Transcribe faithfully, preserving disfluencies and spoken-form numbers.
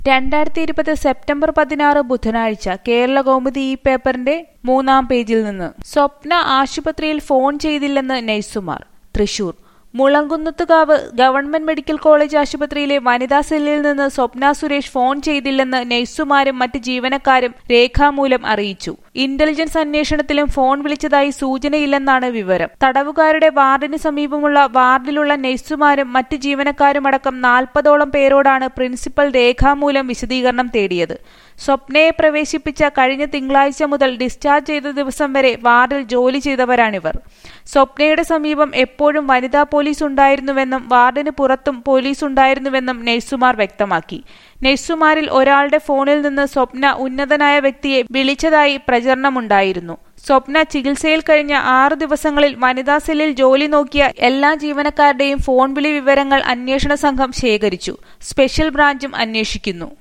രണ്ടായിരത്തി ഇരുപത് സെപ്റ്റംബർ പതിനാറ് ബുധനാഴ്ച കേരളകൗമുദി ഈ പേപ്പറിന്റെ മൂന്നാം പേജിൽ നിന്ന് സ്വപ്ന ആശുപത്രിയിൽ ഫോൺ ചെയ്തില്ലെന്ന് നഴ്സുമാർ. Thrissur Mulankunnathukavu government medical college ആശുപത്രിയിലെ വനിതാ സെല്ലിൽ നിന്ന് സ്വപ്ന സുരേഷ് ഫോൺ ചെയ്തില്ലെന്ന് നഴ്സുമാരും മറ്റ് ജീവനക്കാരും രേഖാമൂലം അറിയിച്ചു. ഇന്റലിജൻസ് അന്വേഷണത്തിലും ഫോൺ വിളിച്ചതായി സൂചനയില്ലെന്നാണ് വിവരം. തടവുകാരുടെ വാർഡിന് സമീപമുള്ള വാർഡിലുള്ള നഴ്സുമാരും മറ്റ് ജീവനക്കാരുമടക്കം നാൽപ്പതോളം പേരോടാണ് പ്രിൻസിപ്പൽ രേഖാമൂലം വിശദീകരണം തേടിയത്. സ്വപ്നയെ പ്രവേശിപ്പിച്ച കഴിഞ്ഞ തിങ്കളാഴ്ച മുതൽ ഡിസ്ചാർജ് ചെയ്ത ദിവസം വരെ വാർഡിൽ ജോലി ചെയ്തവരാണിവർ. സ്വപ്നയുടെ സമീപം എപ്പോഴും വനിതാ പോലീസ് ഉണ്ടായിരുന്നുവെന്നും വാർഡിന് പുറത്തും പോലീസ് ഉണ്ടായിരുന്നുവെന്നും നഴ്സുമാർ വ്യക്തമാക്കി. നഴ്സുമാരിൽ ഒരാളുടെ ഫോണിൽ നിന്ന് സ്വപ്ന ഉന്നതനായ വ്യക്തിയെ വിളിച്ചതായി പ്രചരണമുണ്ടായിരുന്നു. സ്വപ്ന ചികിത്സയിൽ കഴിഞ്ഞ ആറു ദിവസങ്ങളിൽ വനിതാ സെല്ലിൽ ജോലി നോക്കിയ എല്ലാ ജീവനക്കാരുടെയും ഫോൺ വിളി വിവരങ്ങൾ അന്വേഷണ സംഘം ശേഖരിച്ചു. സ്പെഷ്യൽ ബ്രാഞ്ചും അന്വേഷിക്കുന്നു.